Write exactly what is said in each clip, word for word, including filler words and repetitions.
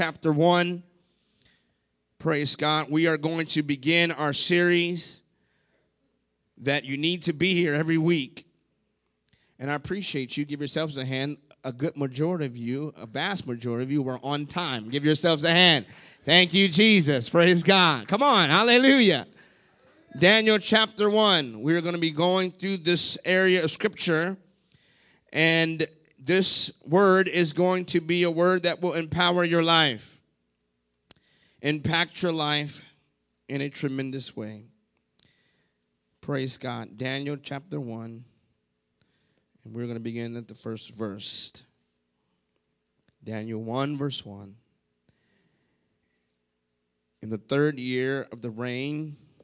chapter one. Praise God. We are going to begin our series that you need to be here every week. And I appreciate you. Give yourselves a hand. A good majority of you, a vast majority of you were on time. Give yourselves a hand. Thank you, Jesus. Praise God. Come on. Hallelujah. Daniel chapter one. We're going to be going through this area of scripture. And this word is going to be a word that will empower your life. Impact your life in a tremendous way. Praise God. Daniel chapter one. And we're going to begin at the first verse. Daniel one, verse one. In the third year of the reign of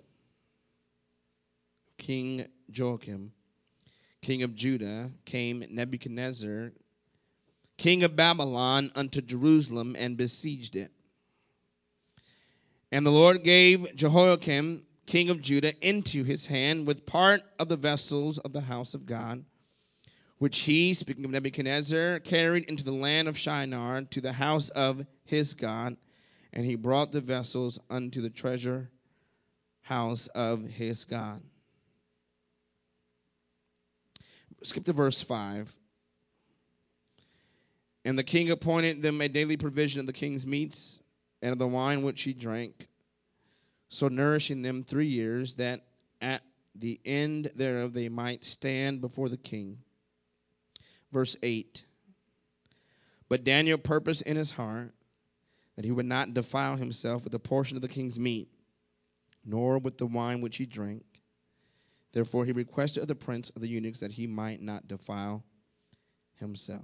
King Joachim, king of Judah, came Nebuchadnezzar, king of Babylon, unto Jerusalem and besieged it. And the Lord gave Jehoiakim, king of Judah, into his hand with part of the vessels of the house of God, which he, speaking of Nebuchadnezzar, carried into the land of Shinar to the house of his God, and he brought the vessels unto the treasure house of his God. Skip to verse five. And the king appointed them a daily provision of the king's meats and of the wine which he drank, so nourishing them three years, that at the end thereof they might stand before the king. Verse eight. But Daniel purposed in his heart that he would not defile himself with a portion of the king's meat, nor with the wine which he drank. Therefore he requested of the prince of the eunuchs that he might not defile himself.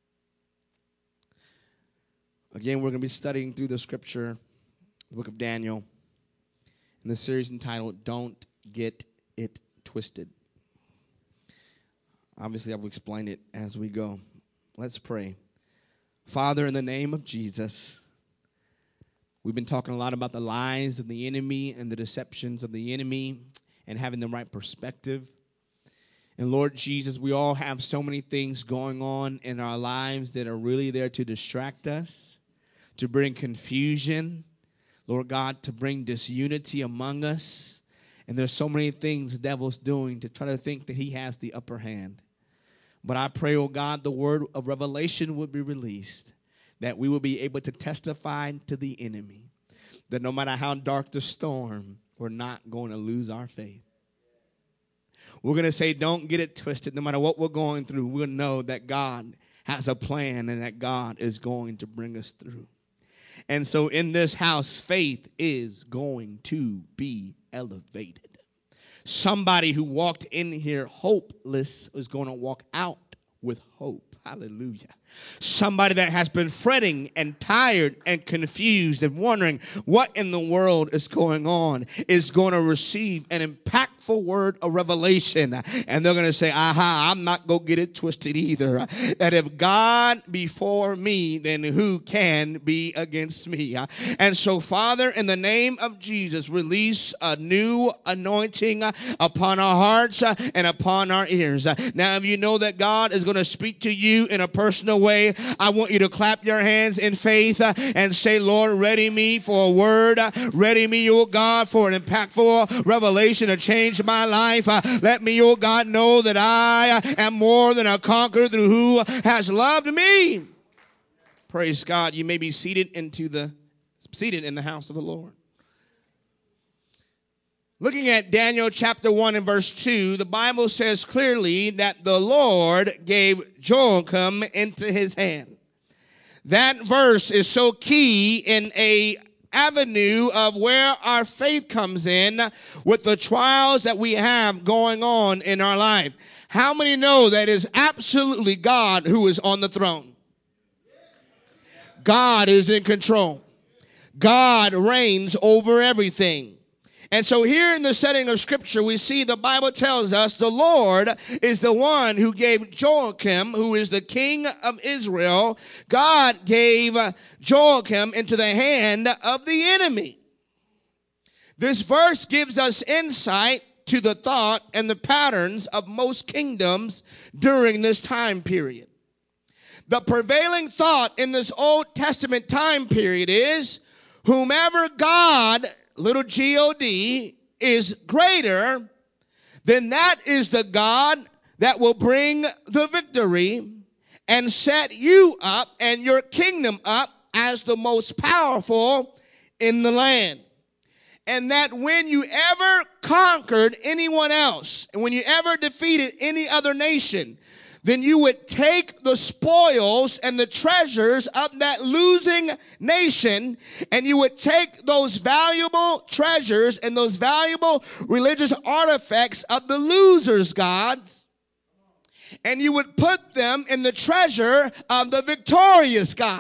Again, we're going to be studying through the scripture, the book of Daniel, in the series entitled, Don't Get It Twisted. Obviously, I will explain it as we go. Let's pray. Father, in the name of Jesus, we've been talking a lot about the lies of the enemy and the deceptions of the enemy and having the right perspective. And Lord Jesus, we all have so many things going on in our lives that are really there to distract us, to bring confusion, Lord God, to bring disunity among us. And there's so many things the devil's doing to try to think that he has the upper hand. But I pray, oh God, the word of revelation would be released, that we will be able to testify to the enemy, that no matter how dark the storm, we're not going to lose our faith. We're going to say, don't get it twisted. No matter what we're going through, we'll know that God has a plan and that God is going to bring us through. And so in this house, faith is going to be elevated. Somebody who walked in here hopeless is going to walk out with hope. Hallelujah. Somebody that has been fretting and tired and confused and wondering what in the world is going on is going to receive an impactful word of revelation. And they're going to say, aha, I'm not going to get it twisted either. That if God be for me, then who can be against me? And so, Father, in the name of Jesus, release a new anointing upon our hearts and upon our ears. Now, if you know that God is going to speak to you in a personal way, I want you to clap your hands in faith uh, and say, Lord, ready me for a word. Uh, ready me, oh God, for an impactful revelation to change my life. Uh, let me, oh God, know that I uh, am more than a conqueror through who has loved me. Praise God. You may be seated into the seated in the house of the Lord. Looking at Daniel chapter one and verse two, the Bible says clearly that the Lord gave Joachim into his hand. That verse is so key in a avenue of where our faith comes in with the trials that we have going on in our life. How many know that it is absolutely God who is on the throne? God is in control. God reigns over everything. And so here in the setting of Scripture, we see the Bible tells us the Lord is the one who gave Joachim, who is the king of Israel, God gave Joachim into the hand of the enemy. This verse gives us insight to the thought and the patterns of most kingdoms during this time period. The prevailing thought in this Old Testament time period is whomever God, little G O D, is greater, then that is the God that will bring the victory and set you up and your kingdom up as the most powerful in the land. And that when you ever conquered anyone else, and when you ever defeated any other nation, then you would take the spoils and the treasures of that losing nation, and you would take those valuable treasures and those valuable religious artifacts of the losers' gods, and you would put them in the treasure of the victorious God.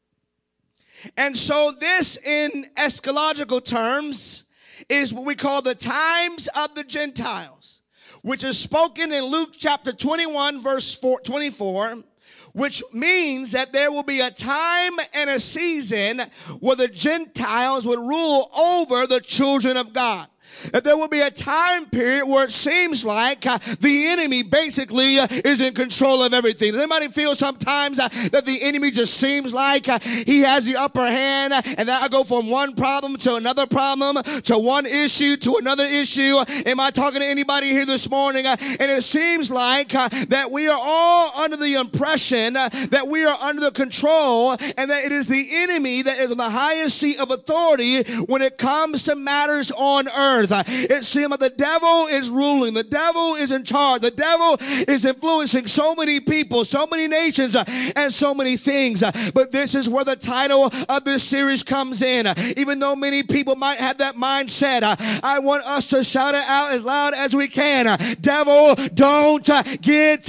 And so this, in eschatological terms, is what we call the times of the Gentiles, which is spoken in Luke chapter twenty-one, verse twenty-four, which means that there will be a time and a season where the Gentiles would rule over the children of God. That there will be a time period where it seems like uh, the enemy basically uh, is in control of everything. Does anybody feel sometimes uh, that the enemy just seems like uh, he has the upper hand, uh, and that I go from one problem to another problem, to one issue to another issue? Am I talking to anybody here this morning? Uh, and it seems like uh, that we are all under the impression uh, that we are under the control, and that it is the enemy that is on the highest seat of authority when it comes to matters on earth. It seems like the devil is ruling. The devil is in charge. The devil is influencing so many people, so many nations, and so many things. But this is where the title of this series comes in. Even though many people might have that mindset, I want us to shout it out as loud as we can. Devil, don't get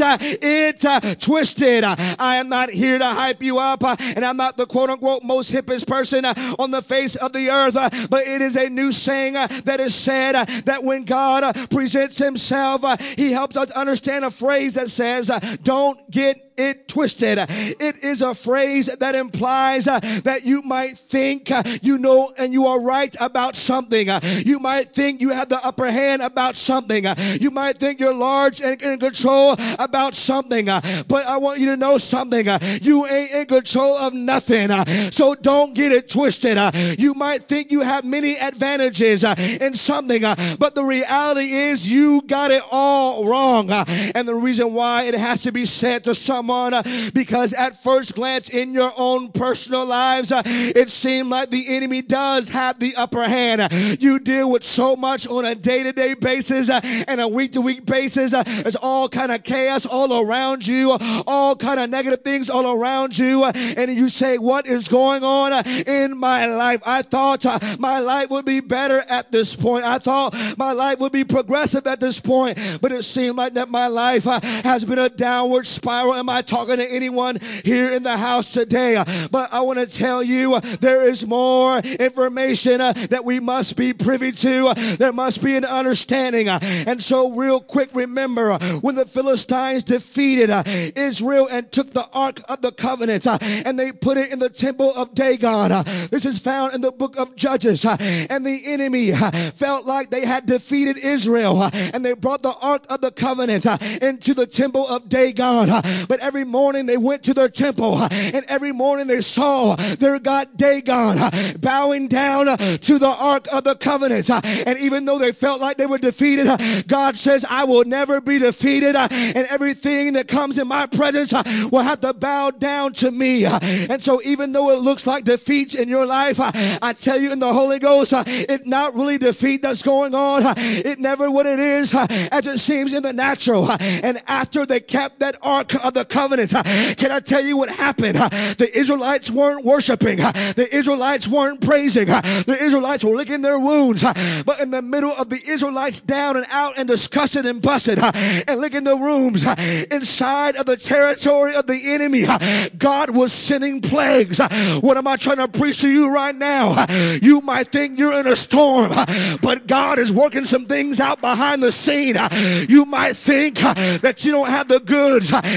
it twisted. I am not here to hype you up, and I'm not the quote-unquote most hippest person on the face of the earth, but it is a new saying that is said uh, that when God uh, presents himself, uh, he helps us understand a phrase that says, uh, don't get it twisted. It is a phrase that implies uh, that you might think uh, you know and you are right about something. Uh, you might think you have the upper hand about something. Uh, you might think you're large and in control about something. Uh, but I want you to know something. Uh, you ain't in control of nothing. Uh, so don't get it twisted. Uh, you might think you have many advantages uh, in something, uh, but the reality is you got it all wrong. Uh, and the reason why it has to be said to someone, Uh, because at first glance in your own personal lives, uh, it seemed like the enemy does have the upper hand. Uh, you deal with so much on a day-to-day basis uh, and a week-to-week basis. Uh, there's all kind of chaos all around you, uh, all kind of negative things all around you, uh, and you say, what is going on uh, in my life? I thought uh, my life would be better at this point. I thought my life would be progressive at this point, but it seemed like that my life uh, has been a downward spiral. Am I talking to anyone here in the house today? But I want to tell you, there is more information uh, that we must be privy to. There must be an understanding. And so real quick, remember uh, when the Philistines defeated uh, Israel and took the Ark of the Covenant uh, and they put it in the temple of Dagon. Uh, this is found in the book of Judges. Uh, and the enemy uh, felt like they had defeated Israel uh, and they brought the Ark of the Covenant uh, into the temple of Dagon. Uh, but every morning they went to their temple, and every morning they saw their God Dagon bowing down to the Ark of the Covenant. And even though they felt like they were defeated, God says, I will never be defeated, and everything that comes in my presence will have to bow down to me. And so even though it looks like defeats in your life, I tell you in the Holy Ghost, it's not really defeat that's going on. It never what it is as it seems in the natural. And after they kept that Ark of the Covenant, can I tell you what happened? The Israelites weren't worshiping. The Israelites weren't praising. The Israelites were licking their wounds. But in the middle of the Israelites down and out and disgusted and busted and licking the rooms inside of the territory of the enemy, God was sending plagues. What am I trying to preach to you right now? You might think you're in a storm, but God is working some things out behind the scene. You might think that you don't have the goods in order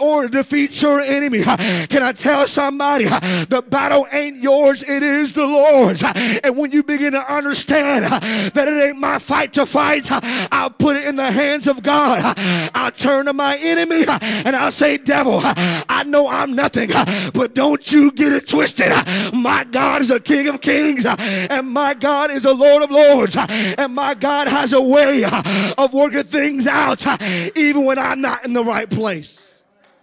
order to defeat your enemy. Can I tell somebody, the battle ain't yours, it is the Lord's. And when you begin to understand that it ain't my fight to fight, I'll put it in the hands of God. I'll turn to my enemy and I'll say, devil, I know I'm nothing, but don't you get it twisted. My God is a King of Kings, and my God is a Lord of Lords, and my God has a way of working things out even when I'm not in the right place.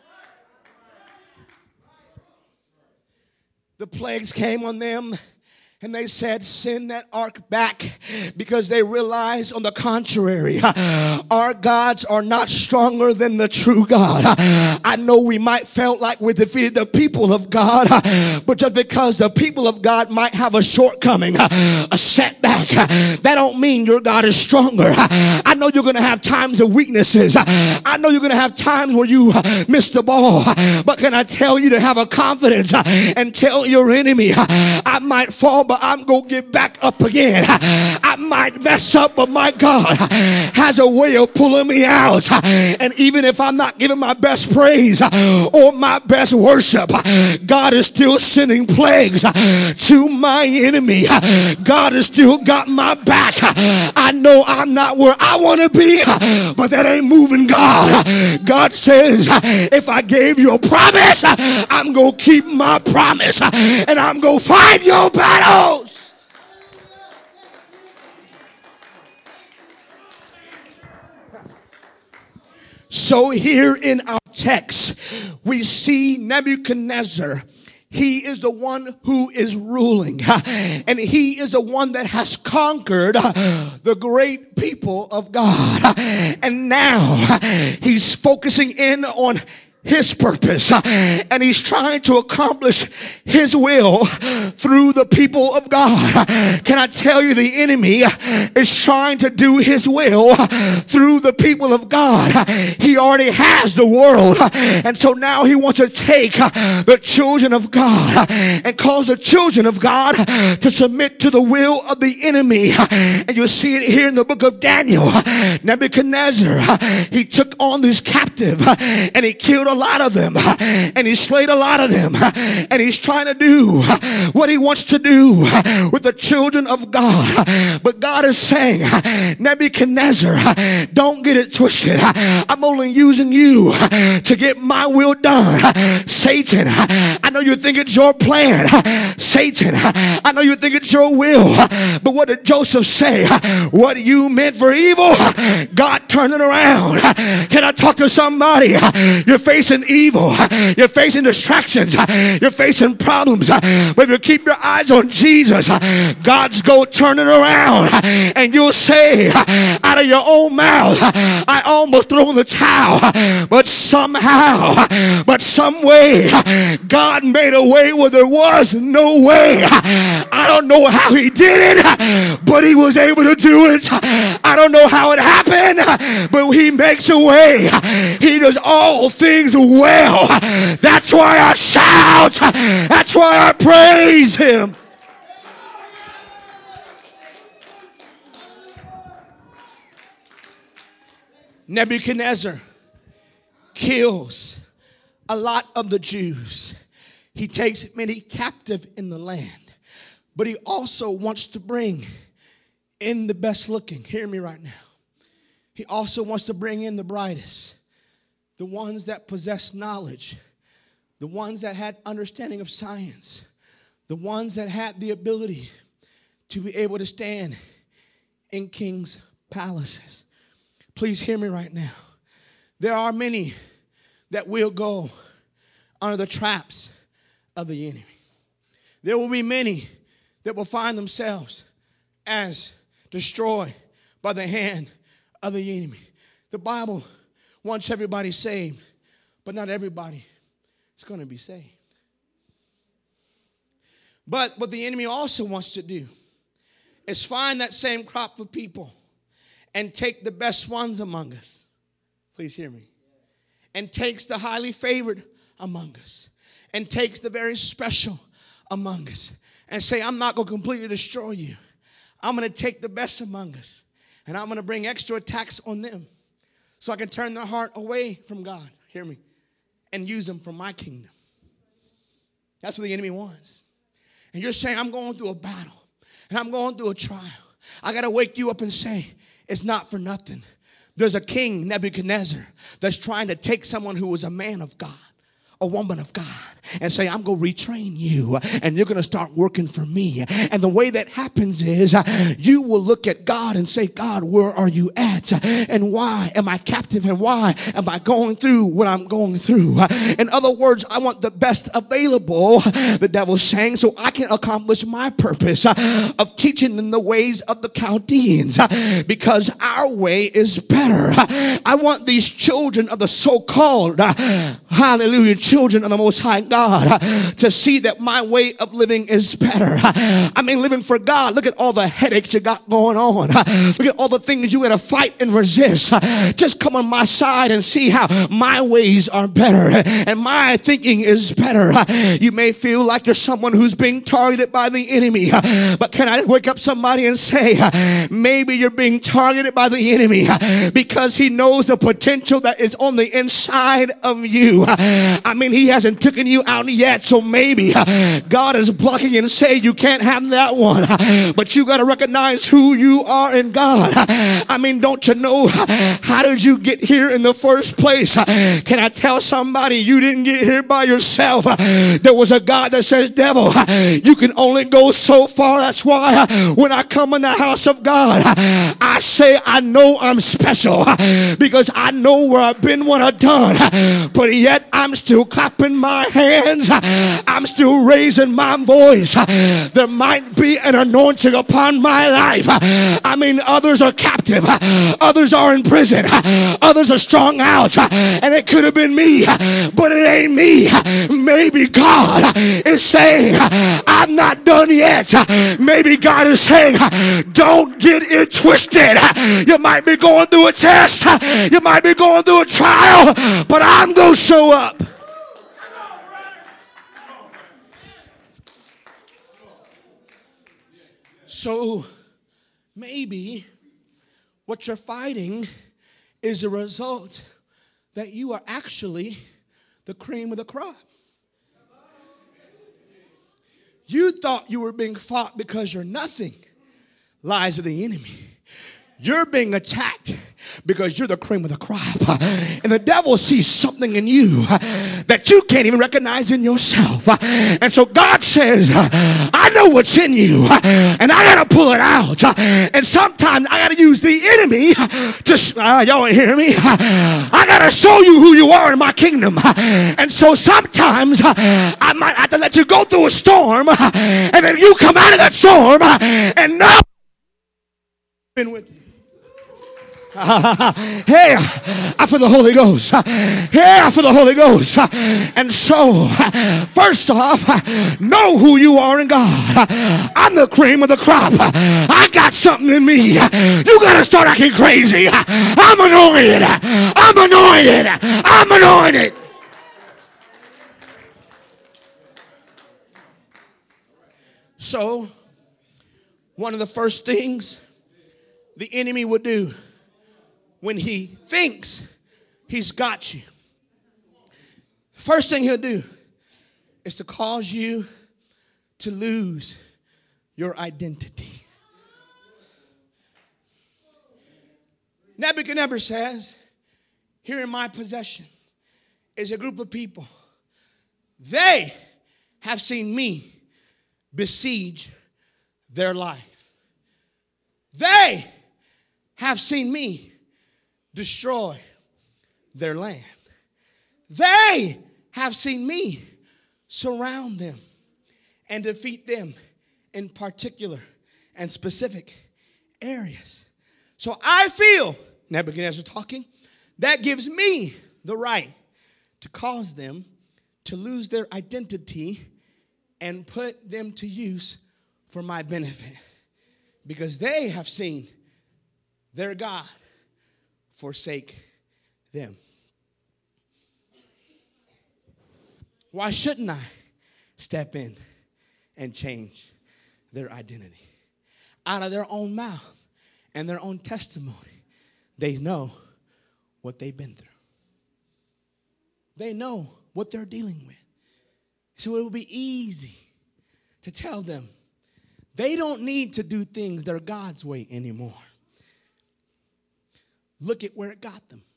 The plagues came on them, and they said, send that ark back, because they realized, on the contrary, our gods are not stronger than the true God. I know we might felt like we defeated the people of God, but just because the people of God might have a shortcoming, a setback, that don't mean your God is stronger. I know you're going to have times of weaknesses. I know you're going to have times where you miss the ball, but can I tell you to have a confidence and tell your enemy, I might fall, but I'm going to get back up again. I might mess up, but my God has a way of pulling me out. And even if I'm not giving my best praise or my best worship, God is still sending plagues to my enemy. God has still got my back. I know I'm not where I want to be, but that ain't moving God. God says, if I gave you a promise, I'm going to keep my promise, and I'm going to fight your battles. So here in our text, we see Nebuchadnezzar. He is the one who is ruling, and he is the one that has conquered the great people of God. And now he's focusing in on his purpose, and he's trying to accomplish his will through the people of God. Can I tell you, the enemy is trying to do his will through the people of God. He already has the world, and so now he wants to take the children of God and cause the children of God to submit to the will of the enemy. And you'll see it here in the book of Daniel. Nebuchadnezzar, he took on this captive, and he killed a lot of them, and he slayed a lot of them, and he's trying to do what he wants to do with the children of God. But God is saying, Nebuchadnezzar, don't get it twisted. I'm only using you to get my will done. Satan, I know you think it's your plan. Satan, I know you think it's your will, but what did Joseph say? What you meant for evil, God turned it around. Can I talk to somebody? You're facing evil, you're facing distractions, you're facing problems, but if you keep your eyes on Jesus, God's gonna turn it around, and you'll say out of your own mouth, I almost threw in the towel, but somehow, but some way, God made a way where there was no way. I don't know how he did it, but he was able to do it. I don't know how it happened, but he makes a way. He does all things well. That's why I shout. That's why I praise him. Nebuchadnezzar kills a lot of the Jews. He takes many captive in the land, but he also wants to bring in the best looking. Hear me right now. He also wants to bring in the brightest, the ones that possess knowledge, the ones that had understanding of science, the ones that had the ability to be able to stand in king's palaces. Please hear me right now. There are many that will go under the traps of the enemy. There will be many that will find themselves as destroyed by the hand of the enemy. The Bible wants everybody saved, but not everybody is going to be saved. But what the enemy also wants to do is find that same crop of people and take the best ones among us. Please hear me. And takes the highly favored among us, and takes the very special among us, and say, I'm not going to completely destroy you. I'm going to take the best among us, and I'm going to bring extra attacks on them so I can turn their heart away from God. Hear me. and use them for my kingdom. That's what the enemy wants. And you're saying, I'm going through a battle and I'm going through a trial. I got to wake you up and say, it's not for nothing. There's a king, Nebuchadnezzar, that's trying to take someone who was a man of God, a woman of God, and say, I'm going to retrain you and you're going to start working for me. And the way that happens is uh, you will look at God and say, God, where are you at? And why am I captive? And why am I going through what I'm going through? In other words, I want the best available, the devil's saying, so I can accomplish my purpose uh, of teaching them the ways of the Chaldeans uh, because our way is better. I want these children of the so-called, uh, hallelujah, children of the Most High God uh, to see that my way of living is better. I mean, living for God. Look at all the headaches you got going on. Look at all the things you got to fight and resist. Just come on my side and see how my ways are better and my thinking is better. You may feel like you're someone who's being targeted by the enemy, but can I wake up somebody and say, maybe you're being targeted by the enemy because he knows the potential that is on the inside of you. I mean, he hasn't taken you out yet, so maybe God is blocking and saying you can't have that one, but you got to recognize who you are in God. I mean, don't you know, how did you get here in the first place? Can I tell somebody you didn't get here by yourself? There was a God that says, devil, you can only go so far. That's why when I come in the house of God, I say I know I'm special because I know where I've been, what I've done, but yet I'm still clapping my hands. I'm still raising my voice. There might be an anointing upon my life. I mean, others are captive. Others are in prison. Others are strung out. And it could have been me, but it ain't me. Maybe God is saying, I'm not done yet. Maybe God is saying, don't get it twisted. You might be going through a test. You might be going through a trial, but I'm going to show up. So maybe what you're fighting is a result that you are actually the cream of the crop. You thought you were being fought because you're nothing. Lies of the enemy. You're being attacked because you're the cream of the crop. And the devil sees something in you that you can't even recognize in yourself. And so God says, I know what's in you and I got to pull it out. And sometimes I got to use the enemy to, uh, y'all ain't hearing me. I got to show you who you are in my kingdom. And so sometimes I might have to let you go through a storm and then you come out of that storm and now I've been with you. Hey, I feel the Holy Ghost. Hey, I feel the Holy Ghost. And so, first off, know who you are in God. I'm the cream of the crop. I got something in me. You got to start acting crazy. I'm anointed. I'm anointed. I'm anointed. So, one of the first things the enemy would do when he thinks he's got you, first thing he'll do is to cause you to lose your identity. Nebuchadnezzar says, here in my possession is a group of people. They have seen me besiege their life. They have seen me destroy their land. They have seen me surround them and defeat them in particular and specific areas. So I feel, Nebuchadnezzar talking, that gives me the right to cause them to lose their identity and put them to use for my benefit, because they have seen their God forsake them. Why shouldn't I step in and change their identity? Out of their own mouth and their own testimony, they know what they've been through. They know what they're dealing with. So it will be easy to tell them they don't need to do things that are God's way anymore. Look at where it got them.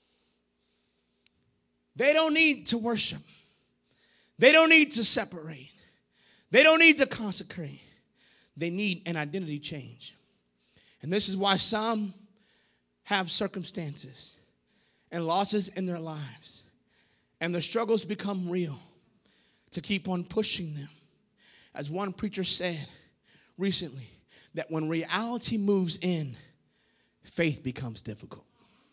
They don't need to worship. They don't need to separate. They don't need to consecrate. They need an identity change. And this is why some have circumstances and losses in their lives, and the struggles become real to keep on pushing them. As one preacher said recently, that when reality moves in, faith becomes difficult.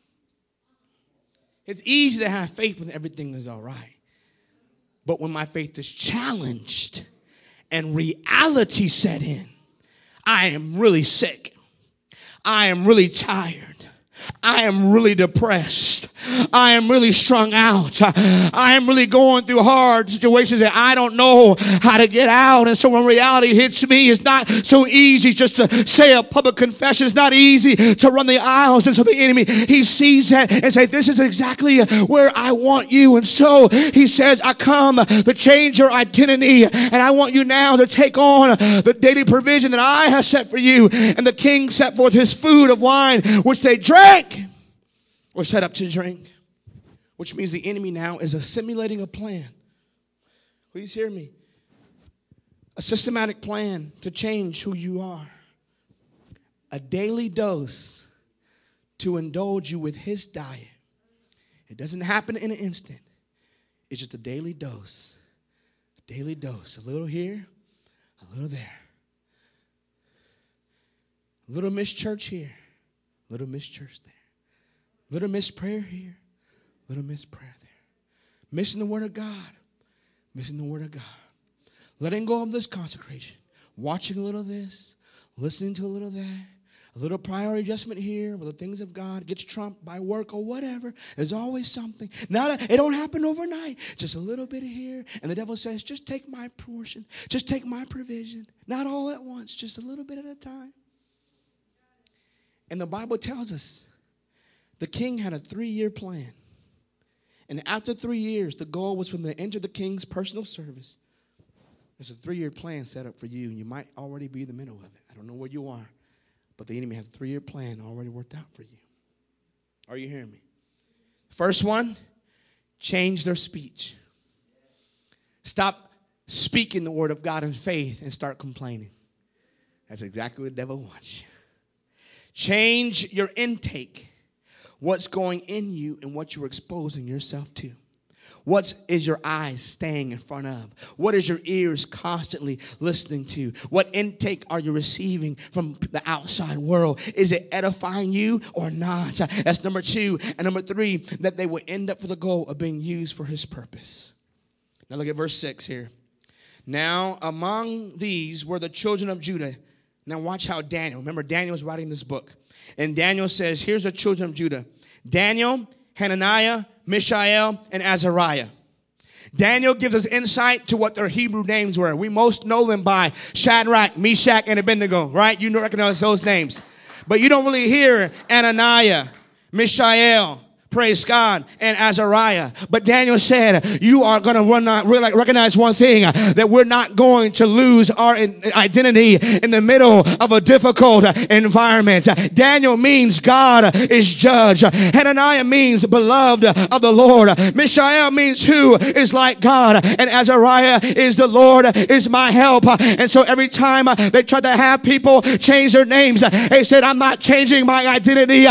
It's easy to have faith when everything is all right. But when my faith is challenged and reality set in, I am really sick. I am really tired. I am really depressed. I am really strung out. I am really going through hard situations that I don't know how to get out. And so when reality hits me, it's not so easy just to say a public confession. It's not easy to run the aisles. And so the enemy, he sees that and says, this is exactly where I want you. And so he says, I come to change your identity. And I want you now to take on the daily provision that I have set for you. And the king set forth his food of wine, which they drank. Or set up to drink, which means the enemy now is assimilating a plan. Please hear me. A systematic plan to change who you are. A daily dose to indulge you with his diet. It doesn't happen in an instant. It's just a daily dose. A daily dose. A little here, a little there. A little miss church here, a little miss church there. Little miss prayer here, little miss prayer there. Missing the word of God, missing the word of God. Letting go of this consecration. Watching a little of this, listening to a little of that. A little priority adjustment here where the things of God gets trumped by work or whatever. There's always something. Not a, it don't happen overnight. Just a little bit here. And the devil says, just take my portion. Just take my provision. Not all at once, just a little bit at a time. And the Bible tells us the king had a three-year plan. And after three years, the goal was from the end of the king's personal service. There's a three-year plan set up for you, and you might already be in the middle of it. I don't know where you are, but the enemy has a three-year plan already worked out for you. Are you hearing me? First one, change their speech. Stop speaking the word of God in faith and start complaining. That's exactly what the devil wants you. Change your intake. What's going in you and what you're exposing yourself to. What is your eyes staying in front of? What is your ears constantly listening to? What intake are you receiving from the outside world? Is it edifying you or not? That's number two. And number three, that they will end up for the goal of being used for his purpose. Now look at verse six here. Now among these were the children of Judah. Now watch how Daniel, remember Daniel was writing this book. And Daniel says, here's the children of Judah. Daniel, Hananiah, Mishael, and Azariah. Daniel gives us insight to what their Hebrew names were. We most know them by Shadrach, Meshach, and Abednego, right? You recognize those names. But you don't really hear Ananiah, Mishael, praise God, and Azariah. But Daniel said, you are going to recognize one thing, that we're not going to lose our identity in the middle of a difficult environment. Daniel means God is judge. Hananiah means beloved of the Lord. Mishael means who is like God. And Azariah is the Lord is my help. And so every time they tried to have people change their names, they said, I'm not changing my identity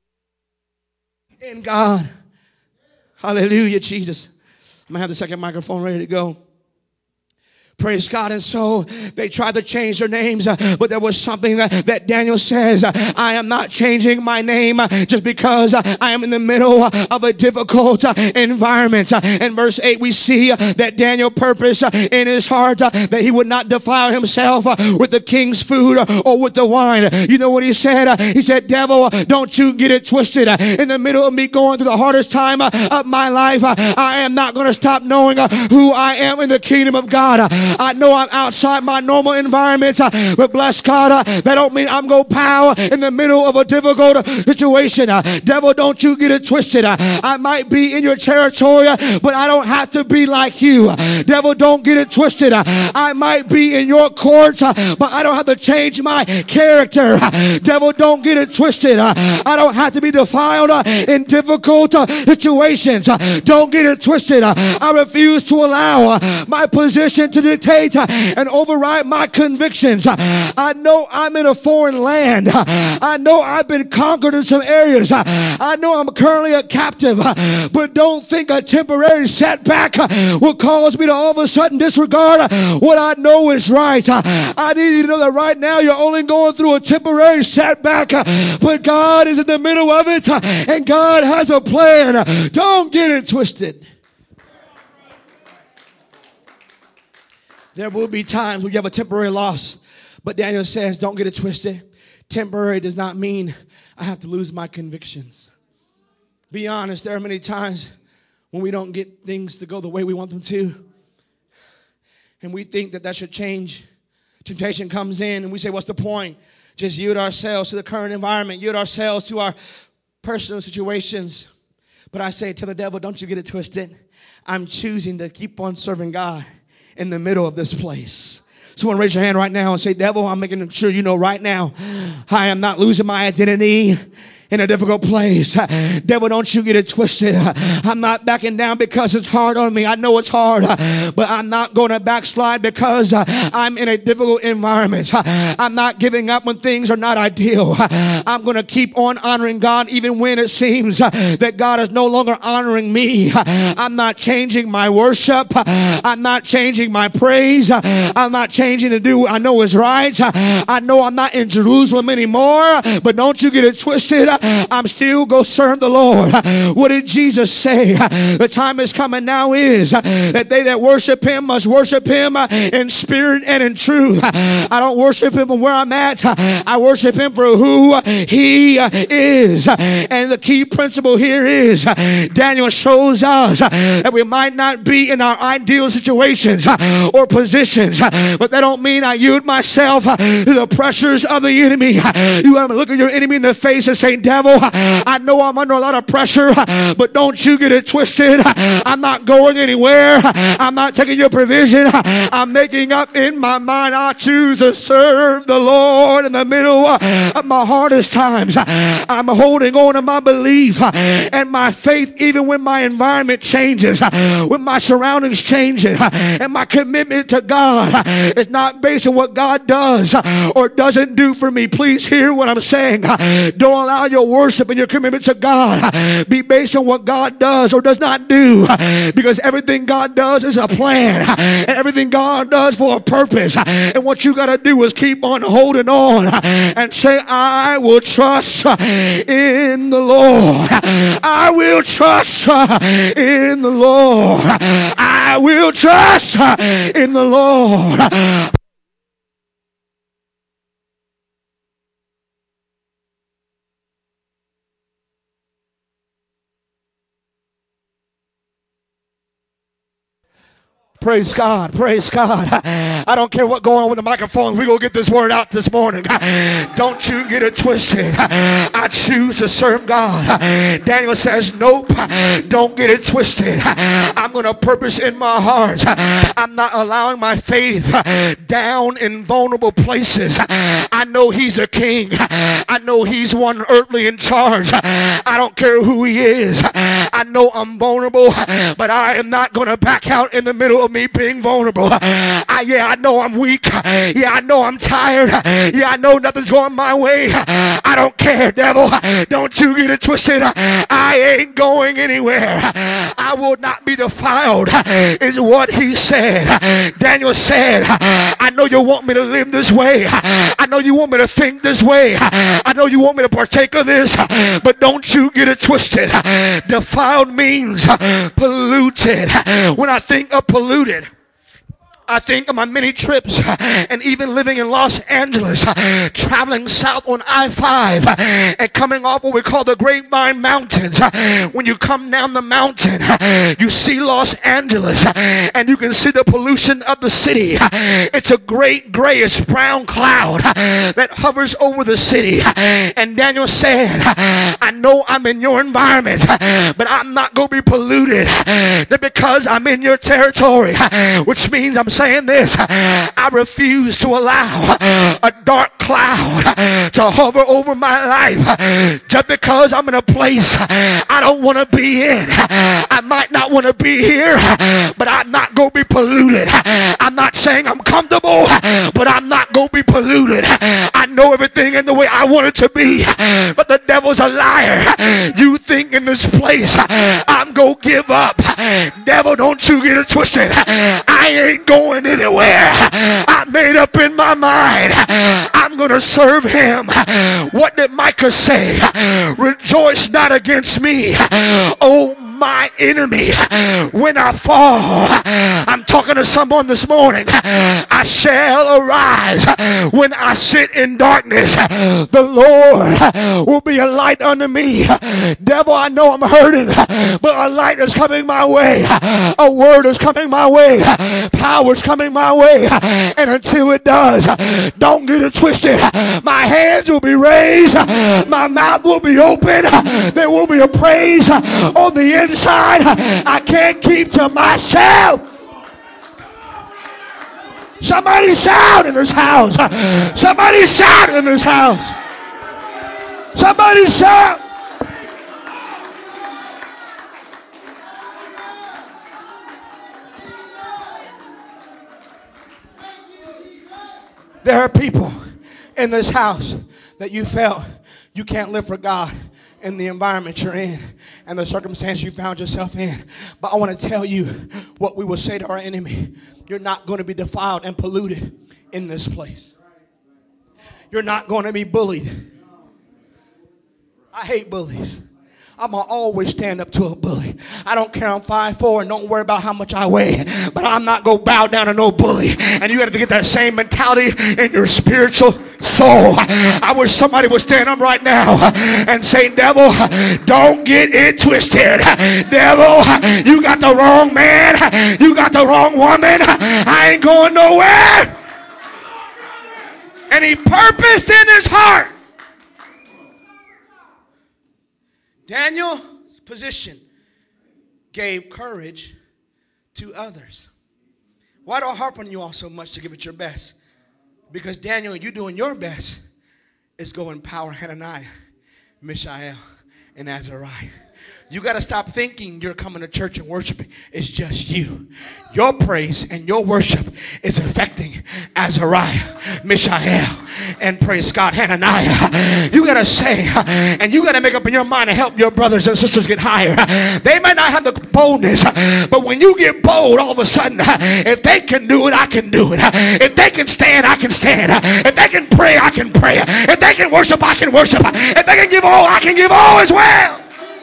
in God. Hallelujah, Jesus. I'm going to have the second microphone ready to go. Praise God. And so they tried to change their names, uh, but there was something uh, that Daniel says, uh, I am not changing my name uh, just because uh, I am in the middle uh, of a difficult uh, environment. Uh, in verse eight, we see uh, that Daniel purposed uh, in his heart uh, that he would not defile himself uh, with the king's food uh, or with the wine. You know what he said? Uh, he said, devil, uh, don't you get it twisted. Uh, in the middle of me going through the hardest time uh, of my life, uh, I am not going to stop knowing uh, who I am in the kingdom of God. Uh, I know I'm outside my normal environment, but bless God, that don't mean I'm going to power in the middle of a difficult situation. Devil, don't you get it twisted. I might be in your territory, but I don't have to be like you. Devil, don't get it twisted. I might be in your court, but I don't have to change my character. Devil, don't get it twisted. I don't have to be defiled in difficult situations. Don't get it twisted. I refuse to allow my position to dictate and override my convictions. I know I'm in a foreign land. I know I've been conquered in some areas. I know I'm currently a captive, but don't think a temporary setback will cause me to all of a sudden disregard what I know is right. I need you to know that right now you're only going through a temporary setback, but God is in the middle of it and God has a plan. Don't get it twisted. There will be times when you have a temporary loss, but Daniel says, don't get it twisted. Temporary does not mean I have to lose my convictions. Be honest, there are many times when we don't get things to go the way we want them to, and we think that that should change. Temptation comes in and we say, what's the point? Just yield ourselves to the current environment, yield ourselves to our personal situations. But I say to the devil, don't you get it twisted. I'm choosing to keep on serving God in the middle of this place. Someone raise your hand right now and say, devil, I'm making sure you know right now I am not losing my identity in a difficult place. Devil, don't you get it twisted. I'm not backing down because it's hard on me. I know it's hard, but I'm not going to backslide because I'm in a difficult environment. I'm not giving up when things are not ideal. I'm going to keep on honoring God even when it seems that God is no longer honoring me. I'm not changing my worship. I'm not changing my praise. I'm not changing to do what I know is right. I know I'm not in Jerusalem anymore, but don't you get it twisted. I'm still going to serve the Lord. What did Jesus say? The time is coming now is that they that worship him must worship him in spirit and in truth. I don't worship him from where I'm at. I worship him for who he is. And the key principle here is Daniel shows us that we might not be in our ideal situations or positions, but that don't mean I yield myself to the pressures of the enemy. You have to look at your enemy in the face and say, devil, I know I'm under a lot of pressure, but don't you get it twisted. I'm not going anywhere. I'm not taking your provision. I'm making up in my mind I choose to serve the Lord in the middle of my hardest times. I'm holding on to my belief and my faith even when my environment changes, when my surroundings change, and my commitment to God is not based on what God does or doesn't do for me. Please hear what I'm saying. Don't allow your worship and your commitment to God be based on what God does or does not do, because everything God does is a plan and everything God does for a purpose, and what you got to do is keep on holding on and say, I will trust in the Lord. I will trust in the Lord. I will trust in the Lord. Praise God. Praise God. I don't care what's going on with the microphone. We're going to get this word out this morning. Don't you get it twisted. I choose to serve God. Daniel says, nope, don't get it twisted. I'm going to purpose in my heart. I'm not allowing my faith down in vulnerable places. I know he's a king. I know he's one earthly in charge. I don't care who he is. I know I'm vulnerable, but I am not going to back out in the middle of me being vulnerable. I, yeah, I know I'm weak. Yeah, I know I'm tired. Yeah, I know nothing's going my way. I don't care, devil. Don't you get it twisted. I ain't going anywhere. I will not be defiled, is what he said. Daniel said, I know you want me to live this way. I know you want me to think this way. I know you want me to partake of this, but don't you get it twisted. Defiled means polluted. When I think of polluted, I think of my many trips and even living in Los Angeles, traveling south on I five and coming off what we call the Grapevine Mountains. When you come down the mountain, you see Los Angeles and you can see the pollution of the city. It's a great grayish brown cloud that hovers over the city. And Daniel said, I know I'm in your environment, but I'm not going to be polluted because I'm in your territory. Which means I'm saying this: I refuse to allow a dark cloud to hover over my life just because I'm in a place I don't want to be in. I might not want to be here, but I'm not going to be polluted. I'm not saying I'm comfortable, but I'm not going to be polluted. I know everything in the way I want it to be, but the devil's a liar. You think in this place I'm going to give up. Devil, don't you get it twisted. I ain't going anywhere. I made up in my mind I'm going to serve him. What did Micah say? Rejoice not against me, oh my enemy, when I fall. I'm talking to someone this morning. I shall arise when I sit in darkness. The Lord will be a light unto me. Devil, I know I'm hurting, but a light is coming my way. A word is coming my way. Power is coming my way. And until it does, don't get it twisted. My hands will be raised. My mouth will be open. There will be a praise on the inside. I can't keep to myself. Somebody shout in this house. Somebody shout in this house. Somebody shout. There are people in this house that you felt you can't live for God in the environment you're in and the circumstance you found yourself in. But I want to tell you what we will say to our enemy. You're not going to be defiled and polluted in this place. You're not going to be bullied. I hate bullies. I'm going to always stand up to a bully. I don't care I'm five foot four and don't worry about how much I weigh. But I'm not going to bow down to no bully. And you got to get that same mentality in your spiritual soul. I wish somebody would stand up right now and say, devil, don't get it twisted. Devil, you got the wrong man. You got the wrong woman. I ain't going nowhere. And he purposed in his heart. Daniel's position gave courage to others. Why do I harp on you all so much to give it your best? Because Daniel, you doing your best is go empower Hananiah, Mishael, and Azariah. You got to stop thinking you're coming to church and worshiping. It's just you. Your praise and your worship is affecting Azariah, Mishael, and praise God, Hananiah. You got to say, and you got to make up in your mind to help your brothers and sisters get higher. They might not have the boldness, but when you get bold, all of a sudden, if they can do it, I can do it. If they can stand, I can stand. If they can pray, I can pray. If they can worship, I can worship. If they can give all, I can give all as well.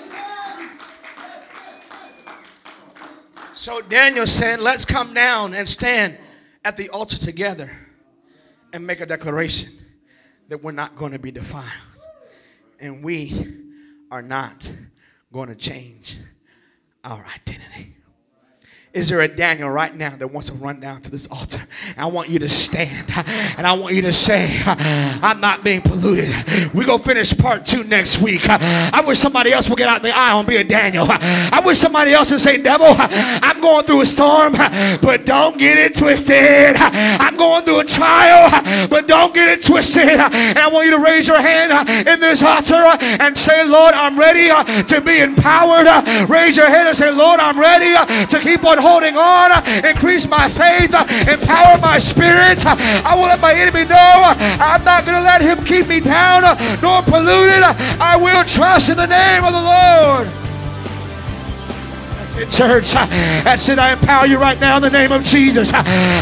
So Daniel said, let's come down and stand at the altar together and make a declaration that we're not going to be defiled. And we are not going to change our identity. Is there a Daniel right now that wants to run down to this altar? I want you to stand and I want you to say, I'm not being polluted. We're going to finish part two next week. I wish somebody else would get out in the aisle and be a Daniel. I wish somebody else would say, devil, I'm going through a storm, but don't get it twisted. I'm going through a trial, but don't get it twisted. And I want you to raise your hand in this altar and say, Lord, I'm ready to be empowered. Raise your hand and say, Lord, I'm ready to keep on holding on, increase my faith, empower my spirit. I will let my enemy know I'm not going to let him keep me down nor polluted. I will trust in the name of the Lord. That's it, church. That's it. I empower you right now in the name of Jesus.